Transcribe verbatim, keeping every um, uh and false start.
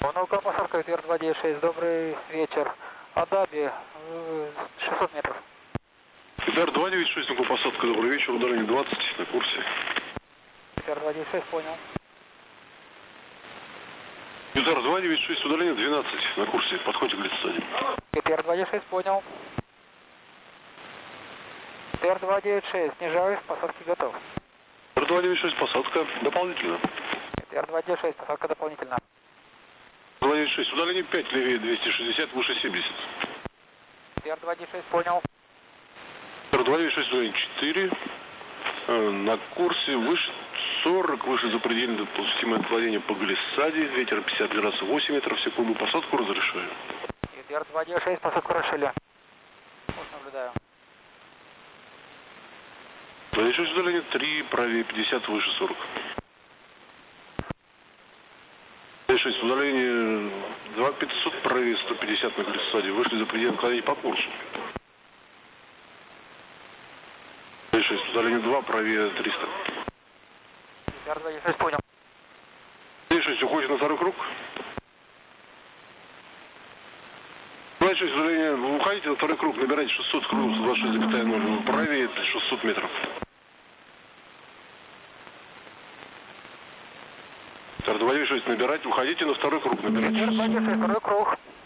Волновка посадка Ветер два девять шесть, добрый вечер. Адаби, шестьсот метров. Ветер два девять шесть, ну посадка, добрый вечер, удаление двадцать, на курсе. Ветер два девять шесть, понял. Ветер два девять шесть, удаление двенадцать, на курсе, подходите к глиссаде. Ветер два девять шесть, понял. Ветер два девять шесть, снижаюсь, посадки готов. Ветер два девять шесть, посадка дополнительно. Ветер два девять шесть, посадка дополнительно. два девять шесть, удаление пять, левее двести шестьдесят, выше семьдесят. Ветер два девять шесть, понял. Ветер два девять шесть, удаление четыре, на курсе выше сорок, выше запредельно допустимое отклонение по глиссаде, ветер пятьдесят градусов, восемь метров в секунду, посадку разрешаю. Ветер два девять шесть, посадку решили. Вот наблюдаю. два девять шесть, удаление три, правее пятьдесят, выше сорок. два девять шесть, удаление два пятьсот, правее сто пятьдесят на глиссаде, вышли за предел отклонения по курсу. два девять шесть, удаление два, правее триста. Ветер два девять шесть, понял. два девять шесть, уходит на второй круг. два девять шесть, удаление, вы уходите на второй круг, набирайте шестьсот, круг сто двадцать шесть целых ноль, правее шестьсот метров. Ветер два девять шесть, набирайте, уходите на второй круг, набирайте Ветер два девять шесть, второй круг.